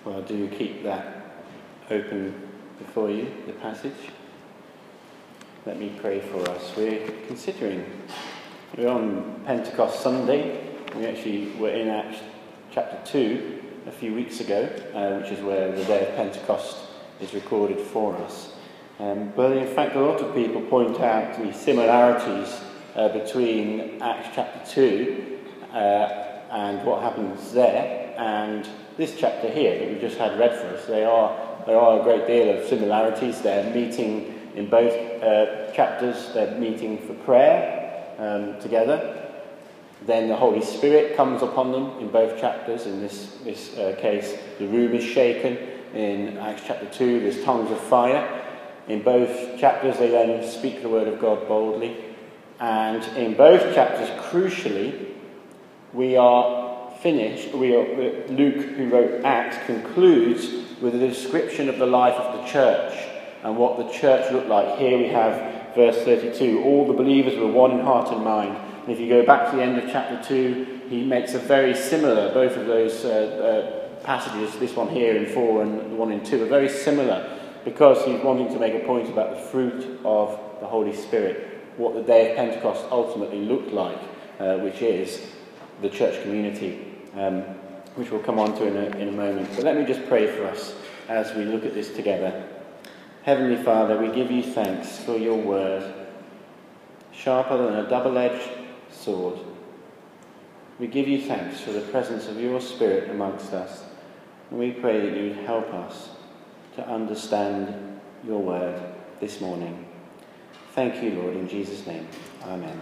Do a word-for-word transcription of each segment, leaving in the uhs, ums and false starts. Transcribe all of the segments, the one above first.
Well, do keep that open before you, the passage. Let me pray for us. We're considering, we're on Pentecost Sunday. We actually were in Acts chapter two a few weeks ago, uh, which is where the day of Pentecost is recorded for us. Um, but in fact, a lot of people point out the similarities uh, between Acts chapter two uh, and what happens there and this chapter here that we just had read for us. They are, there are a great deal of similarities. They're meeting in both uh, chapters. They're meeting for prayer um, together. Then the Holy Spirit comes upon them in both chapters. In this, this uh, case, the room is shaken. In Acts chapter two, there's tongues of fire. In both chapters, they then speak the word of God boldly. And in both chapters, crucially, we are finished. We are, Luke, who wrote Acts, concludes with a description of the life of the church and what the church looked like. Here we have verse thirty-two. All the believers were one in heart and mind. And if you go back to the end of chapter two, he makes a very similar, both of those uh, uh, passages, this one here in four and the one in two, are very similar because he's wanting to make a point about the fruit of the Holy Spirit, what the day of Pentecost ultimately looked like, uh, which is the church community. Um, which we'll come on to in a, in a moment. But let me just pray for us as we look at this together. Heavenly Father, we give you thanks for your word, sharper than a double-edged sword. We give you thanks for the presence of your Spirit amongst us, and we pray that you would help us to understand your word this morning. Thank you, Lord, in Jesus' name. Amen.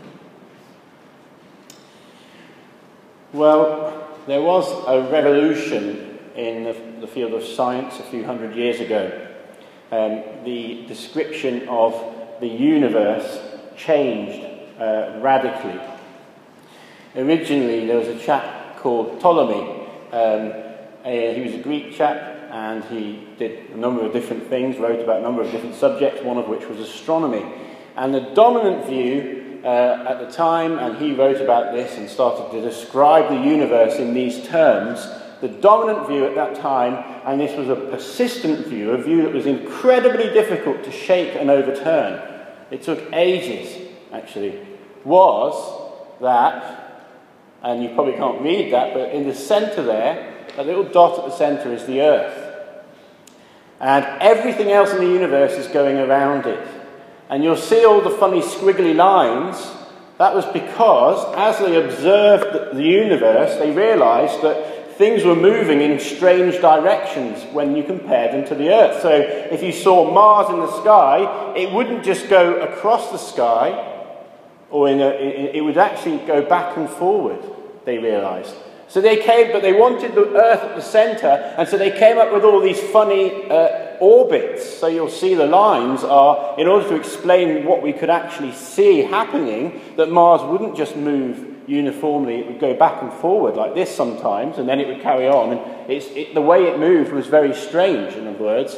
Well, there was a revolution in the, the field of science a few hundred years ago. Um, the description of the universe changed uh, radically. Originally, there was a chap called Ptolemy. Um, uh, he was a Greek chap, and he did a number of different things, wrote about a number of different subjects, one of which was astronomy. And the dominant view Uh, at the time, and he wrote about this and started to describe the universe in these terms, the dominant view at that time, and this was a persistent view, a view that was incredibly difficult to shake and overturn, it took ages actually, was that, and you probably can't read that, but in the centre there, a little dot at the centre is the Earth. And everything else in the universe is going around it. And you'll see all the funny squiggly lines. That was because, as they observed the universe, they realised that things were moving in strange directions when you compared them to the Earth. So if you saw Mars in the sky, it wouldn't just go across the sky, or in a, it would actually go back and forward, they realised. So they came, but they wanted the Earth at the centre, and so they came up with all these funny uh, orbits. So you'll see the lines are, in order to explain what we could actually see happening, that Mars wouldn't just move uniformly, it would go back and forward like this sometimes, and then it would carry on. And it's, it, the way it moved was very strange, in other words.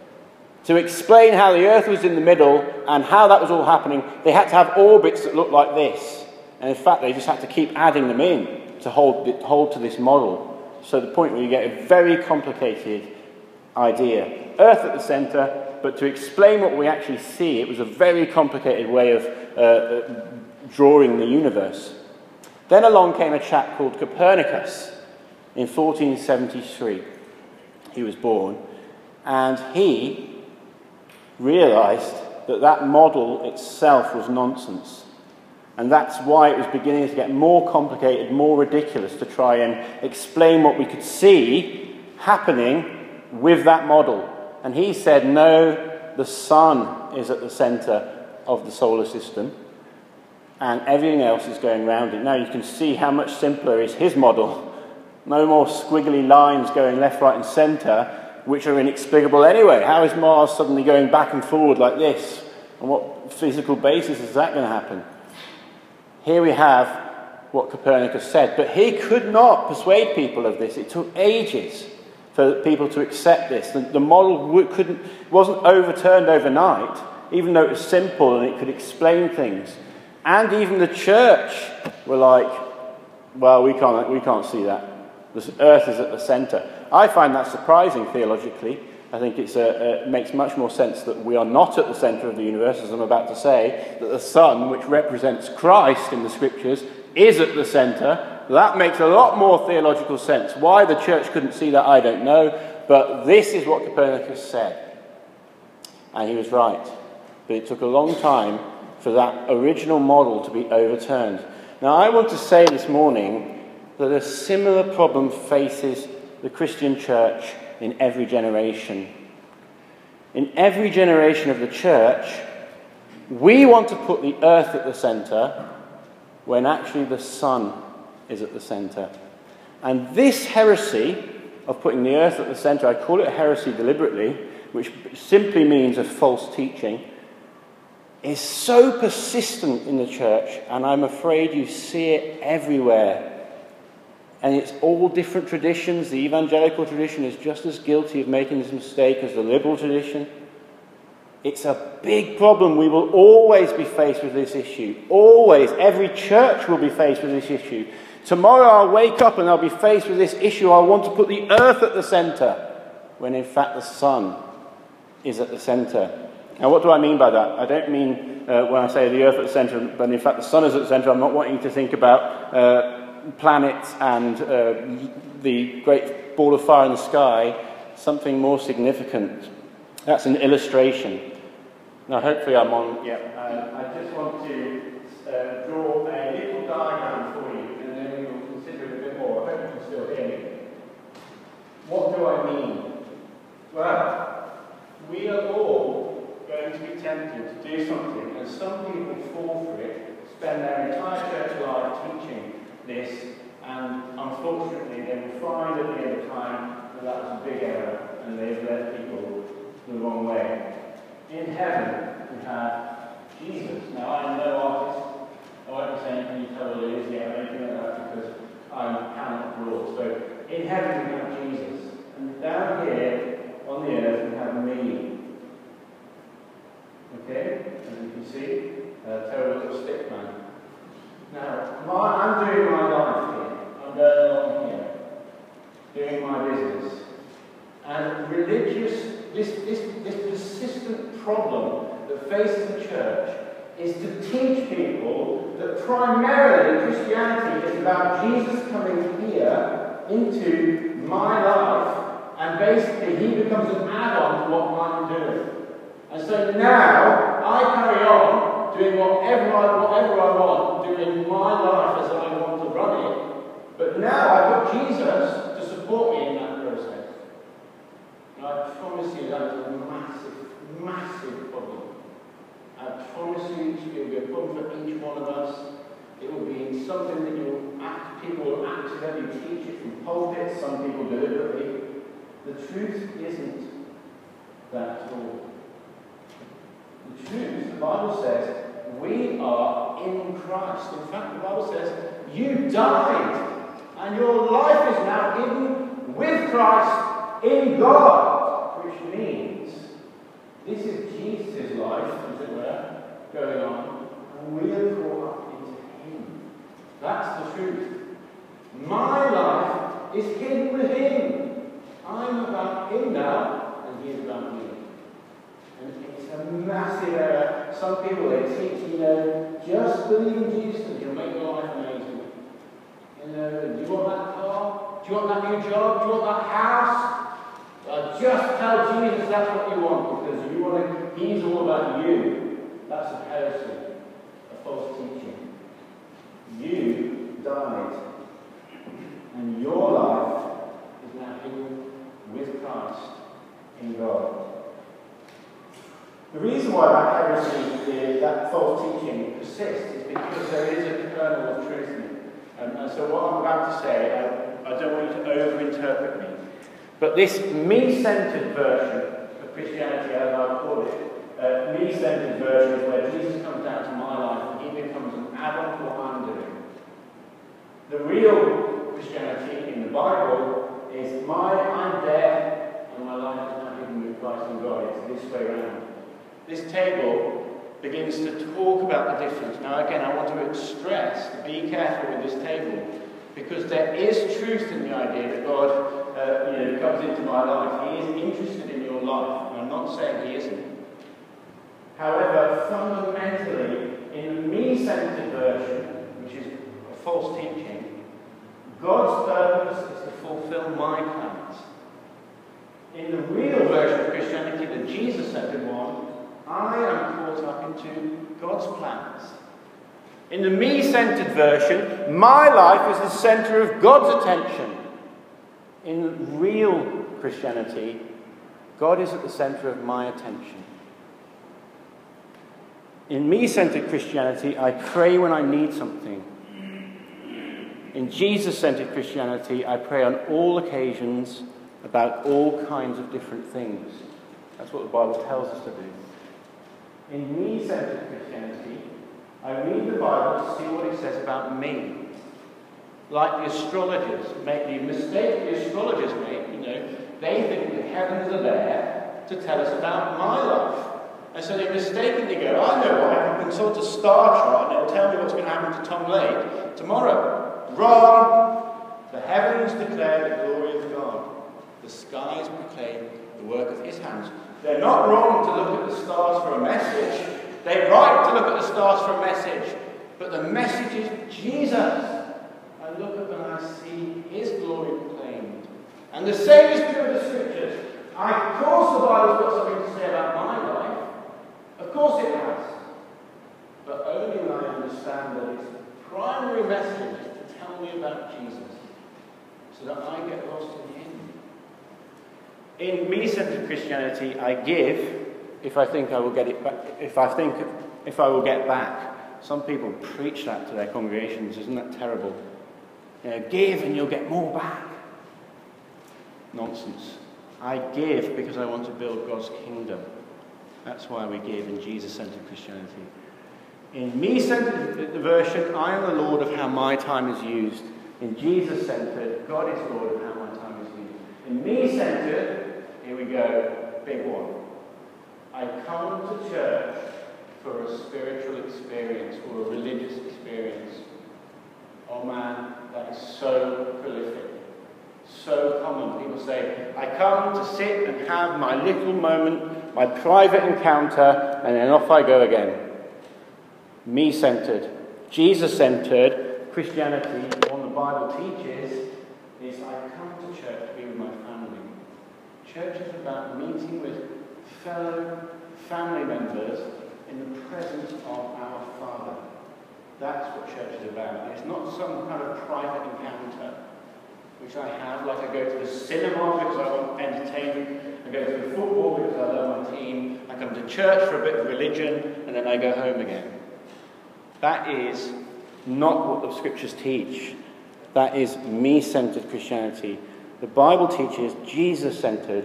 To explain how the Earth was in the middle and how that was all happening, they had to have orbits that looked like this. And in fact, they just had to keep adding them in to hold, hold to this model. So the point where you get a very complicated idea. Earth at the centre, but to explain what we actually see, it was a very complicated way of uh, drawing the universe. Then along came a chap called Copernicus in fourteen seventy-three. He was born, and he realised that that model itself was nonsense. And that's why it was beginning to get more complicated, more ridiculous to try and explain what we could see happening with that model. And he said, no, the sun is at the centre of the solar system, and everything else is going around it. Now you can see how much simpler is his model. No more squiggly lines going left, right and centre, which are inexplicable anyway. How is Mars suddenly going back and forward like this? On what physical basis is that going to happen? Here we have what Copernicus said, but he could not persuade people of this. It took ages for people to accept this. The, the model couldn't, wasn't overturned overnight, even though it was simple and it could explain things. And even the church were like, well, we can't, we can't see that. The earth is at the centre. I find that surprising theologically. I think it's a, it makes much more sense that we are not at the centre of the universe, as I'm about to say, that the sun, which represents Christ in the scriptures, is at the centre. That makes a lot more theological sense. Why the church couldn't see that, I don't know, but this is what Copernicus said. And he was right. But it took a long time for that original model to be overturned. Now, I want to say this morning that a similar problem faces the Christian church in every generation. In every generation of the church, we want to put the earth at the centre when actually the sun is at the centre. And this heresy of putting the earth at the centre, I call it a heresy deliberately, which simply means a false teaching, is so persistent in the church, and I'm afraid you see it everywhere. And it's all different traditions. The evangelical tradition is just as guilty of making this mistake as the liberal tradition. It's a big problem. We will always be faced with this issue. Always. Every church will be faced with this issue. Tomorrow I'll wake up and I'll be faced with this issue. I want to put the earth at the centre, when in fact the sun is at the centre. Now, what do I mean by that? I don't mean uh, when I say the earth at the centre, but in fact the sun is at the centre. I'm not wanting you to think about uh, planets and uh, the great ball of fire in the sky. Something more significant. That's an illustration. Now, hopefully I'm on. Yeah, um, I just want to uh, draw a little diagram for you, and then we will consider it a bit more. I hope you can still hear me. What do I mean? Well, we are all going to be tempted to do something, and some people fall for it, spend their entire church life teaching this, and unfortunately they will find at the end of time that that was a big error, and they've led people the wrong way. In heaven, we have Jesus. Now, I'm no artist. I won't be saying, can you tell what it is yet, or anything like that, because I cannot draw. So, in heaven, we have Jesus. And down here, on the earth, we have me. Okay? As you can see, a terrible little stick man. Now, my, I'm doing my life here. I'm going along here, doing my business. And religious, this, this, this persistent problem that faces the church is to teach people that primarily Christianity is about Jesus coming here into my life, and basically he becomes an add-on to what I'm doing. And so now I carry on doing whatever I, whatever I want, doing my life as I want to run it, but now I've got Jesus to support me in that process. And I promise you that is a massive, massive problem. I promise you it will be a problem for each one of us. It will be something that you'll act, people will accidentally teach it from pulpits, some people deliberately. The truth isn't that at all. The truth, the Bible says, we are in Christ. In fact, the Bible says, you died, and your life is now hidden with Christ in God, which means this is Jesus' life, as it were, going on, and we are caught up into him. That's the truth. My life is hidden with him. I'm about him now, and he is about me. And it's a massive error. Some people, they teach, you know, just believe in Jesus and he'll make your life amazing. You know, do you want that car? Do you want that new job? Do you want that house? Uh, just tell Jesus that's what you want, because you want to, he's all about you. That's a heresy, a false teaching. You died, and your life is now hidden with Christ in God. The reason why that heresy, is, that false teaching persists, is because there is a kernel of truth in it. Um, and so what I'm about to say, I, I don't want you to over-interpret me. But this me-centered version of Christianity, as I call it, uh, me-centered version is where Jesus comes down to my life and he becomes an add-on to what I'm doing. The real Christianity in the Bible is my, I'm dead, and my life is now hidden with Christ in God. It's this way around. This table begins to talk about the difference. Now again, I want to stress, be careful with this table. because there is truth in the idea that God uh, you know, comes into my life. He is interested in your life, and I'm not saying he isn't. However, fundamentally, in the me-centered version, which is a false teaching, God's purpose is to fulfill my plans. In the real version of Christianity, the Jesus-centered one, I am caught up into God's plans. In the me-centered version, my life is the center of God's attention. In real Christianity, God is at the center of my attention. In me-centered Christianity, I pray when I need something. In Jesus-centered Christianity, I pray on all occasions about all kinds of different things. That's what the Bible tells us to do. In me-centered Christianity, I read the Bible to see what it says about me. Like the astrologers make the mistake the astrologers make, you know, they think the heavens are there to tell us about my life. And so they mistakenly go, I know what, I can consult a star chart and it'll tell me what's going to happen to Tom Lake tomorrow. Wrong! The heavens declare the glory of God. The skies proclaim the work of his hands. They're not wrong to look at the stars for a message. They're right to look at the stars for a message. But the message is Jesus. I look up and I see his glory proclaimed. And the same is true of the scriptures. I, of course the Bible's got something to say about my life. Of course it has. But only when I understand that its primary message is to tell me about Jesus. So that I get lost in him. In me-centered Christianity, I give if I think I will get it back. If I think if I will get back. Some people preach that to their congregations. Isn't that terrible? You know, give and you'll get more back. Nonsense. I give because I want to build God's kingdom. That's why we give in Jesus-centered Christianity. In me-centered version, I am the Lord of how my time is used. In Jesus-centered, God is Lord of how my time is used. In me-centered, here we go, big one. I come to church for a spiritual experience or a religious experience. Oh man, that is so prolific. So common. People say, I come to sit and have my little moment, my private encounter, and then off I go again. Me-centered, Jesus-centered Christianity, what the Bible teaches, is I come to church to be with my family. Church is about meeting with fellow family members in the presence of our Father. That's what church is about. It's not some kind of private encounter, which I have, like I go to the cinema because I want entertainment, I go to the football because I love my team, I come to church for a bit of religion, and then I go home again. That is not what the scriptures teach. That is me-centered Christianity. The Bible teaches Jesus-centered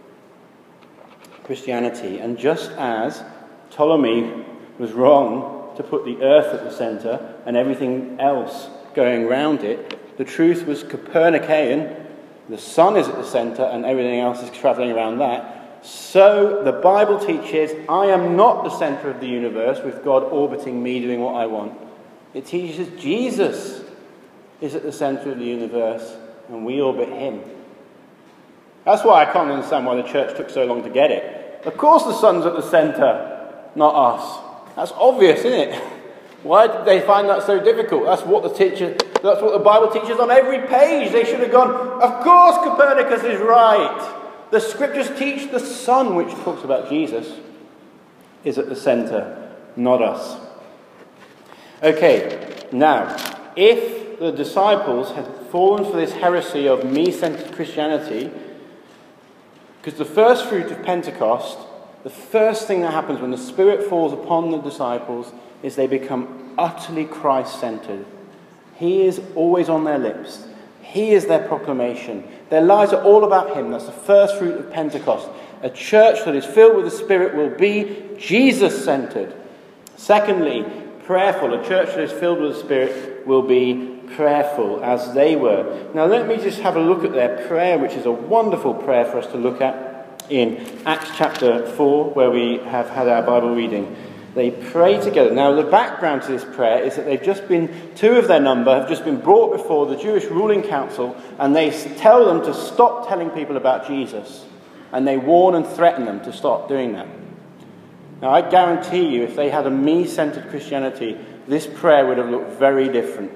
Christianity. And just as Ptolemy was wrong to put the earth at the centre and everything else going around it, the truth was Copernican. The sun is at the centre and everything else is travelling around that. So the Bible teaches I am not the centre of the universe with God orbiting me doing what I want. It teaches Jesus is at the centre of the universe and we orbit him. That's why I can't understand why the church took so long to get it. Of course the sun's at the centre, not us. That's obvious, isn't it? Why did they find that so difficult? That's what the teacher, that's what the Bible teaches on every page. They should have gone, of course Copernicus is right. The scriptures teach the sun, which talks about Jesus, is at the centre, not us. Okay, now, if the disciples had fallen for this heresy of me-centered Christianity, because the first fruit of Pentecost, the first thing that happens when the Spirit falls upon the disciples is they become utterly Christ-centered. He is always on their lips. He is their proclamation. Their lives are all about him. That's the first fruit of Pentecost. A church that is filled with the Spirit will be Jesus-centered. Secondly, prayerful. A church that is filled with the Spirit will be prayerful, as they were. Now let me just have a look at their prayer, which is a wonderful prayer for us to look at in Acts chapter four, where we have had our Bible reading. They pray together. Now, the background to this prayer is that they've just been, two of their number have just been brought before the Jewish ruling council, and they tell them to stop telling people about Jesus. And they warn and threaten them to stop doing that. Now, I guarantee you, if they had a me-centered Christianity, this prayer would have looked very different.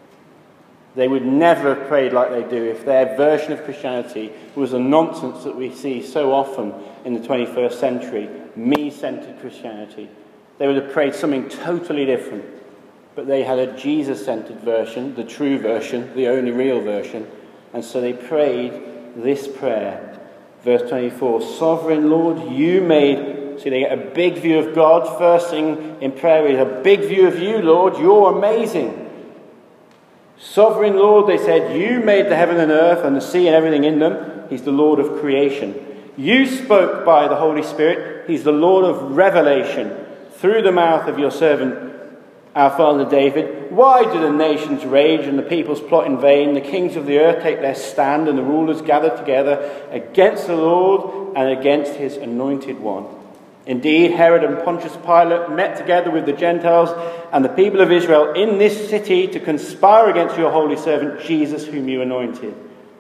They would never have prayed like they do if their version of Christianity was the nonsense that we see so often in the twenty-first century, me-centered Christianity. They would have prayed something totally different. But they had a Jesus-centered version, the true version, the only real version. And so they prayed this prayer. Verse twenty-four, Sovereign Lord, you made... See, they get a big view of God. First thing in prayer is a big view of you, Lord. You're amazing. Sovereign Lord, they said, you made the heaven and earth and the sea and everything in them. He's the Lord of creation. You spoke by the Holy Spirit. He's the Lord of revelation through the mouth of your servant, our father David. Why do the nations rage and the peoples plot in vain? The kings of the earth take their stand and the rulers gather together against the Lord and against his anointed one. Indeed, Herod and Pontius Pilate met together with the Gentiles and the people of Israel in this city to conspire against your holy servant Jesus, whom you anointed.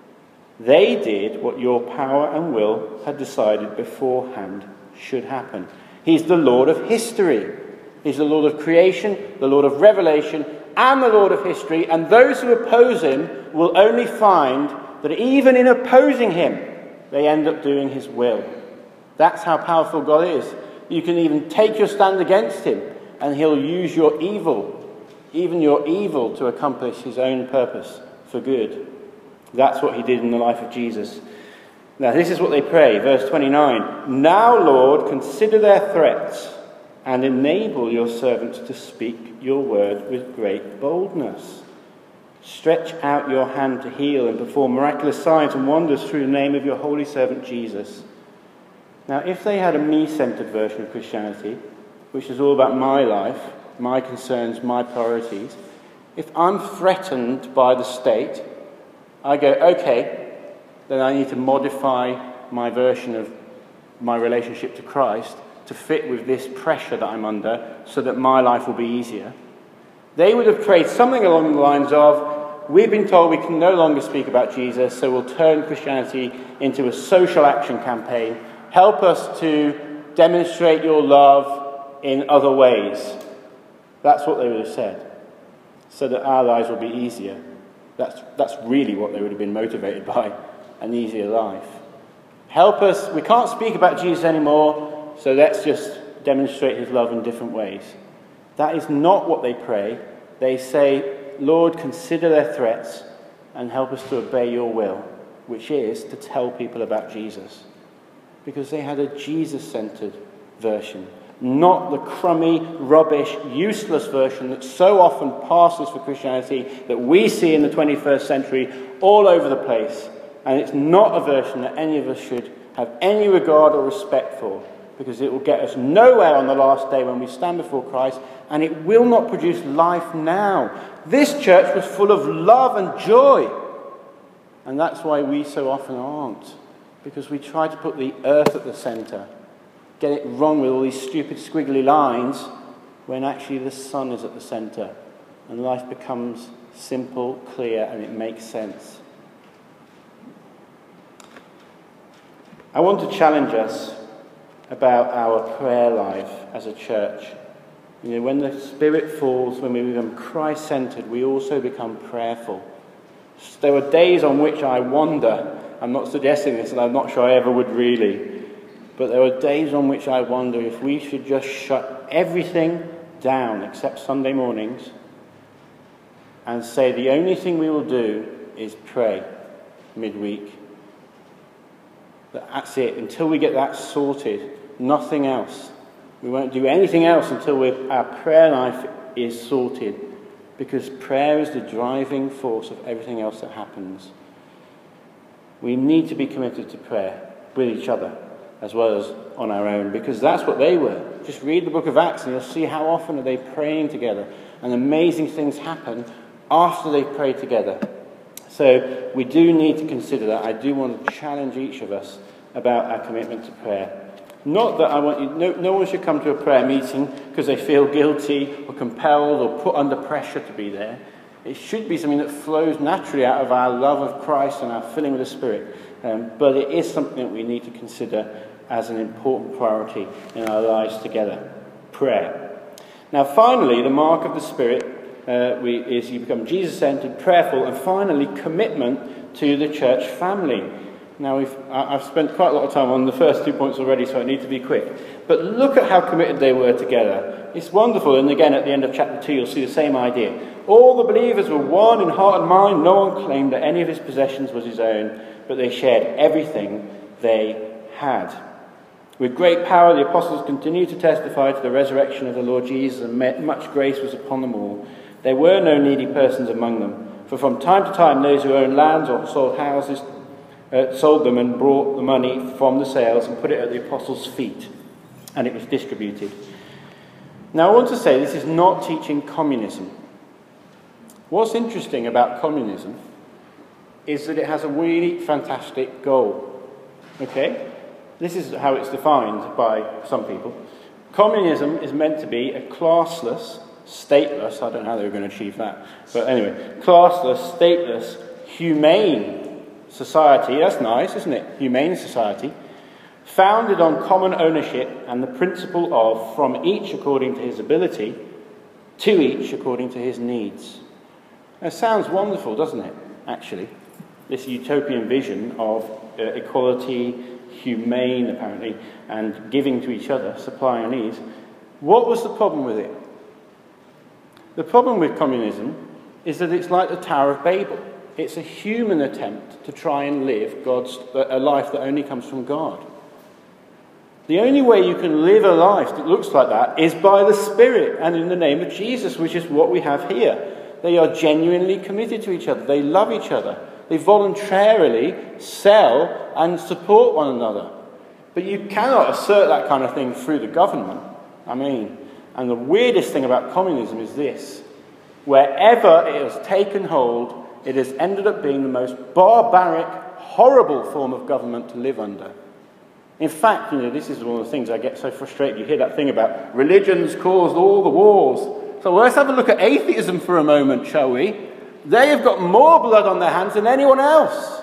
They did what your power and will had decided beforehand should happen. He's the Lord of history. He's the Lord of creation, the Lord of revelation, and the Lord of history. And those who oppose him will only find that even in opposing him, they end up doing his will. That's how powerful God is. You can even take your stand against him, and he'll use your evil, even your evil, to accomplish his own purpose for good. That's what he did in the life of Jesus. Now, this is what they pray, verse twenty-nine. Now, Lord, consider their threats and enable your servants to speak your word with great boldness. Stretch out your hand to heal and perform miraculous signs and wonders through the name of your holy servant Jesus. Now, if they had a me-centered version of Christianity, which is all about my life, my concerns, my priorities, if I'm threatened by the state, I go, okay, then I need to modify my version of my relationship to Christ to fit with this pressure that I'm under so that my life will be easier. They would have prayed something along the lines of, we've been told we can no longer speak about Jesus, so we'll turn Christianity into a social action campaign. Help us to demonstrate your love in other ways. That's what they would have said, so that our lives will be easier. That's, that's really what they would have been motivated by, an easier life. Help us, we can't speak about Jesus anymore, so let's just demonstrate his love in different ways. That is not what they pray. They say, Lord, consider their threats and help us to obey your will, which is to tell people about Jesus. Because they had a Jesus-centered version, not the crummy, rubbish, useless version that so often passes for Christianity that we see in the twenty-first century all over the place. And it's not a version that any of us should have any regard or respect for, because it will get us nowhere on the last day when we stand before Christ, and it will not produce life now. This church was full of love and joy, and that's why we so often aren't. Because we try to put the earth at the centre, get it wrong with all these stupid squiggly lines, when actually the sun is at the centre, and life becomes simple, clear, and it makes sense. I want to challenge us about our prayer life as a church. You know, when the Spirit falls, when we become Christ-centred, we also become prayerful. There were days on which I wonder, I'm not suggesting this, and I'm not sure I ever would really, but there were days on which I wonder if we should just shut everything down except Sunday mornings and say the only thing we will do is pray midweek. That's it. Until we get that sorted, nothing else. We won't do anything else until we're, our prayer life is sorted, because prayer is the driving force of everything else that happens. We need to be committed to prayer with each other as well as on our own, because that's what they were. Just read the book of Acts and you'll see how often are they praying together, and amazing things happen after they pray together. So we do need to consider that. I do want to challenge each of us about our commitment to prayer. Not that I want you, no, no one should come to a prayer meeting because they feel guilty or compelled or put under pressure to be there. It should be something that flows naturally out of our love of Christ and our filling with the Spirit. Um, but it is something that we need to consider as an important priority in our lives together. Prayer. Now finally, the mark of the Spirit uh, we, is you become Jesus-centered, prayerful, and finally commitment to the church family. Now, we've, I've spent quite a lot of time on the first two points already, so I need to be quick. But look at how committed they were together. It's wonderful, and again, at the end of chapter two, you'll see the same idea. All the believers were one in heart and mind. No one claimed that any of his possessions was his own, but they shared everything they had. With great power, the apostles continued to testify to the resurrection of the Lord Jesus, and much grace was upon them all. There were no needy persons among them, for from time to time those who owned lands or sold houses Uh, sold them and brought the money from the sales and put it at the apostles' feet, and it was distributed. Now I want to say this is not teaching communism. What's interesting about communism is that it has a really fantastic goal. Okay? This is how it's defined by some people. Communism is meant to be a classless, stateless, I don't know how they were going to achieve that, but anyway, classless, stateless, humane society. That's nice, isn't it? Humane society. Founded on common ownership and the principle of from each according to his ability, to each according to his needs. That sounds wonderful, doesn't it, actually? This utopian vision of uh, equality, humane, apparently, and giving to each other, supplying our needs. What was the problem with it? The problem with communism is that it's like the Tower of Babel. It's a human attempt to try and live God's a life that only comes from God. The only way you can live a life that looks like that is by the Spirit and in the name of Jesus, which is what we have here. They are genuinely committed to each other. They love each other. They voluntarily sell and support one another. But you cannot assert that kind of thing through the government. I mean, and the weirdest thing about communism is this. Wherever it has taken hold, it has ended up being the most barbaric, horrible form of government to live under. In fact, you know, this is one of the things I get so frustrated. You hear that thing about religions caused all the wars. So let's have a look at atheism for a moment, shall we? They have got more blood on their hands than anyone else.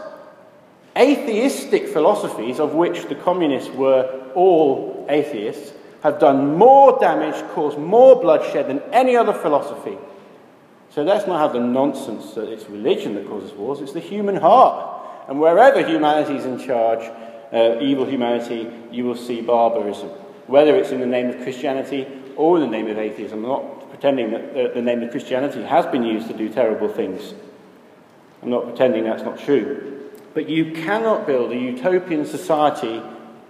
Atheistic philosophies, of which the communists were all atheists, have done more damage, caused more bloodshed than any other philosophy. So let's not have the nonsense that it's religion that causes wars, it's the human heart. And wherever humanity is in charge, uh, evil humanity, you will see barbarism. Whether it's in the name of Christianity or in the name of atheism. I'm not pretending that the, the name of Christianity has been used to do terrible things. I'm not pretending that's not true. But you cannot build a utopian society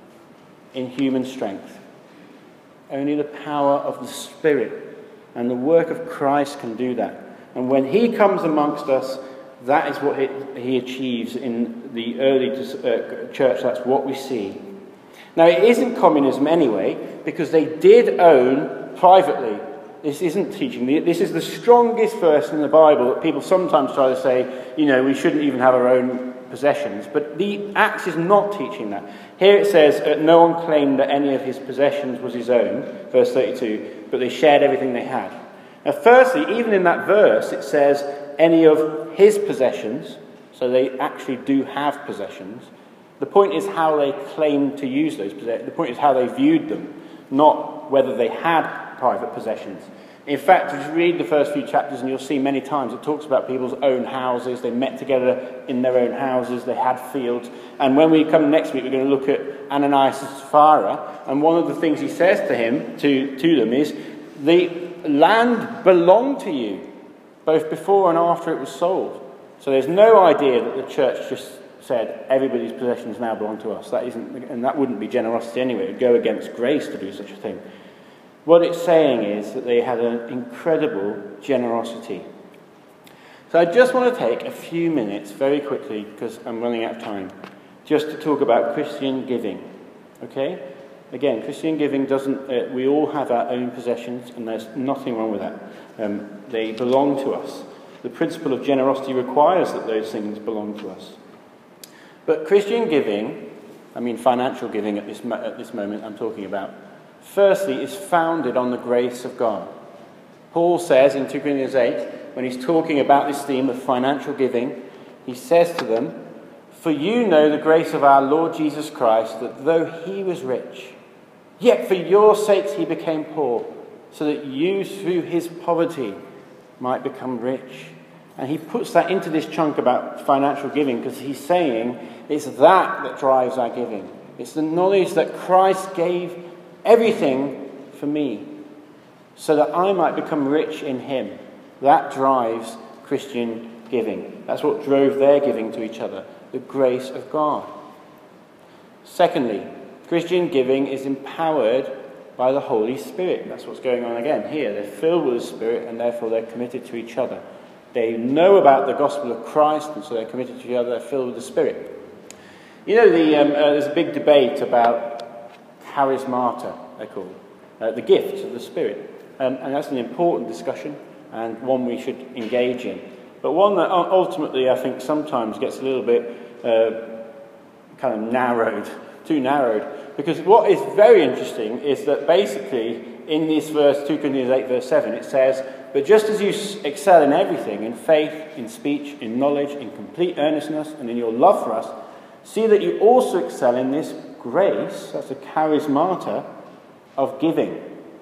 in human strength. Only the power of the Spirit and the work of Christ can do that. And when he comes amongst us, that is what it, he achieves in the early uh, church. That's what we see. Now, it isn't communism anyway, because they did own privately. This isn't teaching. This is the strongest verse in the Bible that people sometimes try to say, you know, we shouldn't even have our own possessions. But the Acts is not teaching that. Here it says, uh, no one claimed that any of his possessions was his own, verse thirty-two, but they shared everything they had. Now, firstly, even in that verse, it says any of his possessions, so they actually do have possessions. The point is how they claimed to use those possessions. The point is how they viewed them, not whether they had private possessions. In fact, just read the first few chapters and you'll see many times it talks about people's own houses. They met together in their own houses. They had fields. And when we come next week, we're going to look at Ananias and Sapphira. And one of the things he says to him, to, to them, is the land belonged to you, both before and after it was sold. So there's no idea that the church just said everybody's possessions now belong to us. That isn't, and that wouldn't be generosity anyway. It would go against grace to do such a thing. What it's saying is that they had an incredible generosity. So I just want to take a few minutes very quickly, because I'm running out of time, just to talk about Christian giving. Okay? Again, Christian giving doesn't, uh, we all have our own possessions, and there's nothing wrong with that. Um, they belong to us. The principle of generosity requires that those things belong to us. But Christian giving I mean financial giving at this, mo- at this moment I'm talking about, firstly is founded on the grace of God. Paul says in two Corinthians eight, when he's talking about this theme of financial giving, he says to them, "For you know the grace of our Lord Jesus Christ, that though he was rich, yet for your sakes he became poor, so that you through his poverty might become rich." And he puts that into this chunk about financial giving because he's saying it's that that drives our giving. It's the knowledge that Christ gave everything for me so that I might become rich in him. That drives Christian giving. That's what drove their giving to each other, the grace of God. Secondly, Christian giving is empowered by the Holy Spirit. That's what's going on again here. They're filled with the Spirit and therefore they're committed to each other. They know about the gospel of Christ and so they're committed to each other. They're filled with the Spirit. You know, the, um, uh, there's a big debate about charismata, they're called, uh, the gifts of the Spirit. Um, and that's an important discussion and one we should engage in. But one that ultimately I think sometimes gets a little bit uh, kind of narrowed, too narrowed. Because what is very interesting is that basically in this verse, two Corinthians eight verse seven, it says, "But just as you excel in everything, in faith, in speech, in knowledge, in complete earnestness, and in your love for us, see that you also excel in this grace," that's a charismata, "of giving."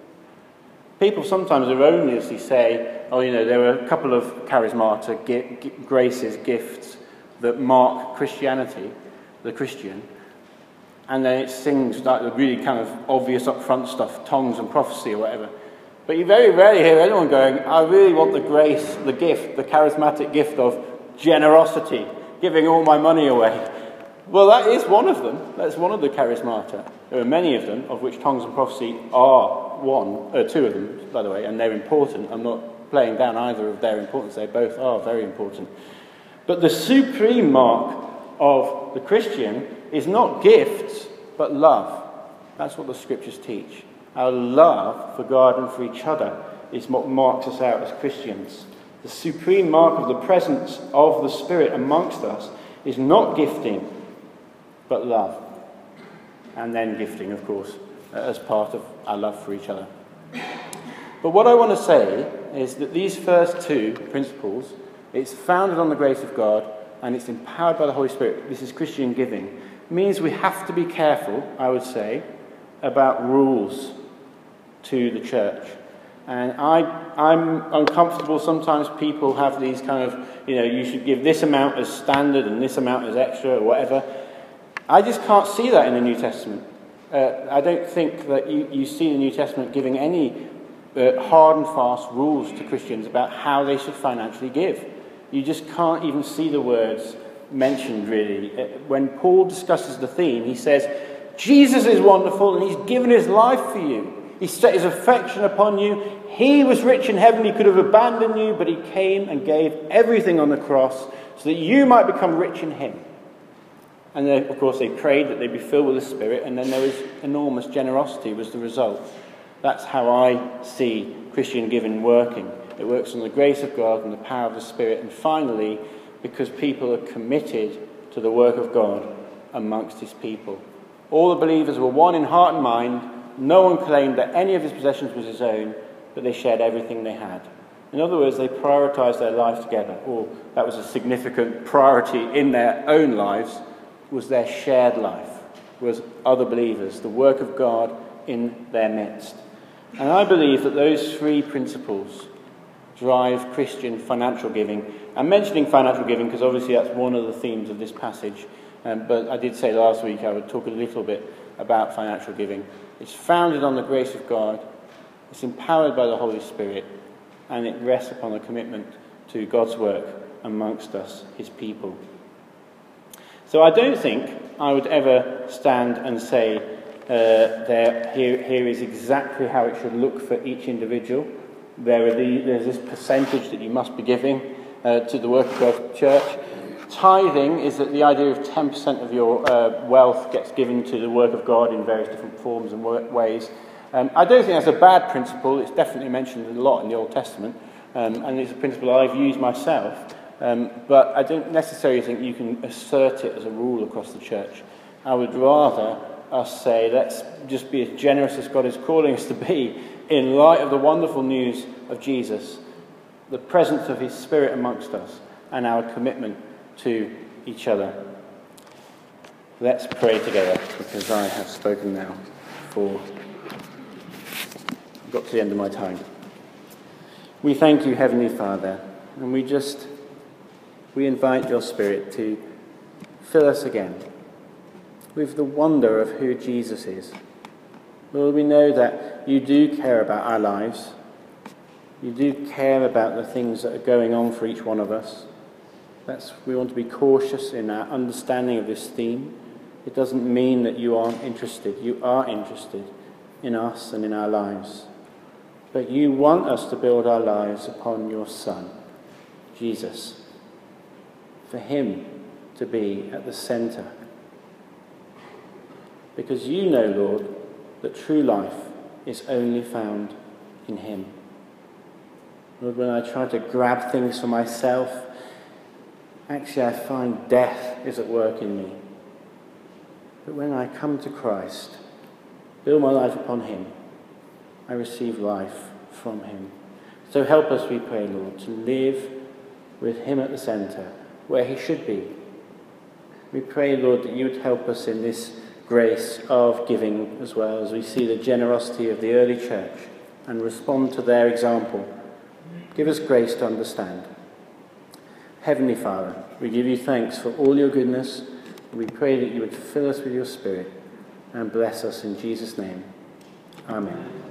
People sometimes erroneously say, oh, you know, there are a couple of charismata, gi- gi- graces, gifts that mark Christianity, the Christian, and then it sings like the really kind of obvious upfront stuff, tongues and prophecy or whatever. But you very rarely hear anyone going, I really want the grace, the gift, the charismatic gift of generosity, giving all my money away. Well, that is one of them. That's one of the charismata. There are many of them, of which tongues and prophecy are one, uh, two of them, by the way, and they're important. I'm not playing down either of their importance. They both are very important. But the supreme mark of the Christian is not gifts, but love. That's what the scriptures teach. Our love for God and for each other is what marks us out as Christians. The supreme mark of the presence of the Spirit amongst us is not gifting, but love. And then gifting, of course, as part of our love for each other. But what I want to say is that these first two principles, it's founded on the grace of God and it's empowered by the Holy Spirit. This is Christian giving. It means we have to be careful, I would say, about rules to the church. And I, I'm uncomfortable. Sometimes people have these kind of, you know, you should give this amount as standard and this amount as extra or whatever. I just can't see that in the New Testament. Uh, I don't think that you, you see the New Testament giving any uh, hard and fast rules to Christians about how they should financially give. You just can't even see the words mentioned, really. Uh, when Paul discusses the theme, he says, Jesus is wonderful and he's given his life for you. He set his affection upon you. He was rich in heaven. He could have abandoned you, but he came and gave everything on the cross so that you might become rich in him. And then, of course, they prayed that they'd be filled with the Spirit, and then there was enormous generosity was the result. That's how I see Christian giving working. It works on the grace of God and the power of the Spirit, and finally, because people are committed to the work of God amongst his people. All the believers were one in heart and mind. No one claimed that any of his possessions was his own, but they shared everything they had. In other words, they prioritized their life together, or that was a significant priority in their own lives, was their shared life, was other believers, the work of God in their midst. And I believe that those three principles drive Christian financial giving. I'm mentioning financial giving because obviously that's one of the themes of this passage, um, but I did say last week I would talk a little bit about financial giving. It's founded on the grace of God, it's empowered by the Holy Spirit, and it rests upon a commitment to God's work amongst us, his people. So I don't think I would ever stand and say, uh, there, here, here is exactly how it should look for each individual. There are the, there's this percentage that you must be giving uh, to the work of God's church. Tithing is that the idea of ten percent of your uh, wealth gets given to the work of God in various different forms and ways. Um, I don't think that's a bad principle. It's definitely mentioned a lot in the Old Testament, um, and it's a principle I've used myself. Um, but I don't necessarily think you can assert it as a rule across the church. I would rather us say, let's just be as generous as God is calling us to be in light of the wonderful news of Jesus, the presence of his Spirit amongst us, and our commitment to each other. Let's pray together, because I have spoken now for I've got to the end of my time. We thank you, Heavenly Father, and we just we invite your Spirit to fill us again with the wonder of who Jesus is. Lord, we know that you do care about our lives. You do care about the things that are going on for each one of us. That's, we want to be cautious in our understanding of this theme. It doesn't mean that you aren't interested. You are interested in us and in our lives. But you want us to build our lives upon your Son, Jesus, for him to be at the centre. Because you know, Lord, that true life is only found in him. Lord, when I try to grab things for myself, actually I find death is at work in me. But when I come to Christ, build my life upon him, I receive life from him. So help us, we pray, Lord, to live with him at the centre, where he should be. We pray, Lord, that you would help us in this grace of giving as well, as we see the generosity of the early church and respond to their example. Give us grace to understand. Heavenly Father, we give you thanks for all your goodness. We pray that you would fill us with your Spirit and bless us in Jesus' name. Amen.